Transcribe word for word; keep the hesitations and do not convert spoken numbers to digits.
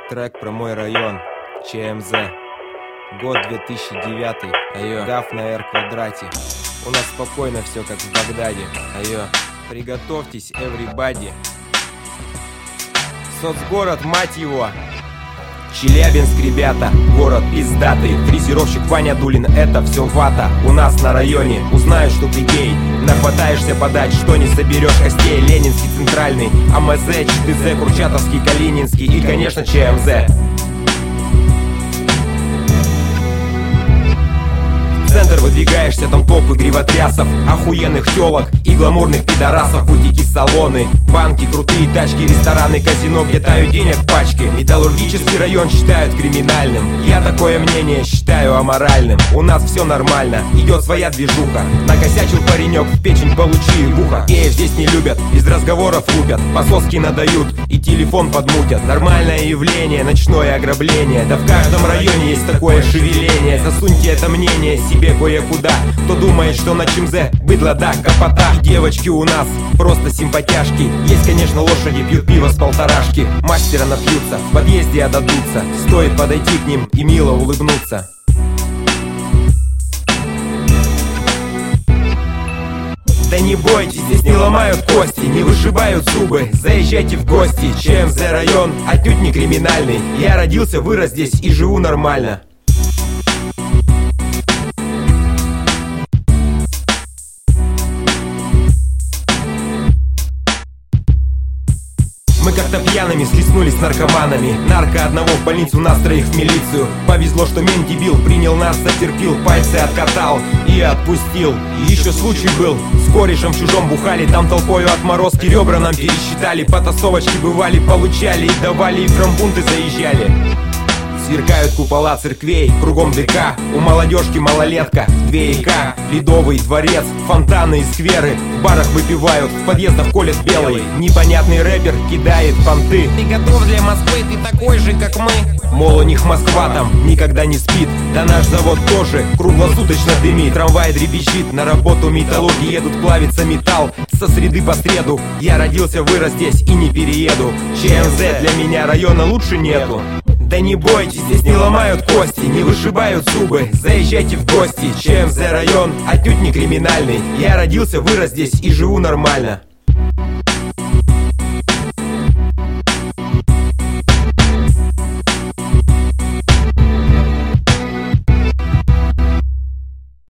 Трек про мой район, ЧМЗ. Год две тысячи девятый. Айо. Гаф на R квадрате. У нас спокойно все как в Багдаде. Айо. Приготовьтесь, everybody. Соцгород, мать его. Челябинск, ребята, город пиздатый. Фрезеровщик Ваня Дулин, это все вата. У нас на районе узнают, что ты гей. Нахватаешься подать, что не соберешь костей. Ленинский, Центральный, АМЗ, ЧТЗ, Курчатовский, Калининский и, конечно, ЧМЗ. В центр выдвигаешься, там толпы гривотрясов, охуенных тёлок и гламурных пидорасов. Бутики-салоны, банки, крутые тачки, рестораны, казино, где тают денег пачки. Металлургический район считают криминальным. Я такое мнение считаю аморальным. У нас все нормально, идет своя движуха. Накосячил паренек, в печень получи ебуха. Геев здесь не любят, без разговоров лупят, пососки надают и телефон подмутят. Нормальное явление, ночное ограбление. Да в каждом районе есть такое шевеление. Засуньте это мнение себе кое-куда. Кто думает, что на ЧМЗ быдло, да, капота. И девочки у нас просто симпатяшки. Есть, конечно, лошади, пьют пиво с полторашки. Мастера напьются, в подъезде отдадутся. Стоит подойти к ним и мило улыбнуться. Да не бойтесь, здесь не ломают кости, не вышибают зубы. Заезжайте в гости, ЧМЗ район отнюдь не криминальный. Я родился, вырос здесь и живу нормально. Мы как-то пьяными схлестнулись с наркоманами. Нарко одного в больницу, нас троих в милицию. Повезло, что мент дебил принял нас, затерпил, пальцы откатал и отпустил. И еще случай был, с корешем в чужом бухали. Там толпою отморозки ребра нам пересчитали. Потасовочки бывали, получали и давали, и в трамбунты заезжали. Сверкают купола церквей, кругом ДК. У молодежки малолетка, две И К. Ледовый дворец, фонтаны и скверы. В барах выпивают, в подъездах колят белый. Непонятный рэпер кидает понты. Ты готов для Москвы, ты такой же, как мы. Мол, у них Москва там никогда не спит. Да наш завод тоже круглосуточно дымит. Трамвай дребезжит, на работу металлурги едут, плавится металл со среды по среду. Я родился, вырос здесь и не перееду. ЧМЗ для меня района лучше нету. Да не бойтесь, здесь не ломают кости, не вышибают зубы. Заезжайте в гости, ЧМЗ район отнюдь не криминальный. Я родился, вырос здесь и живу нормально.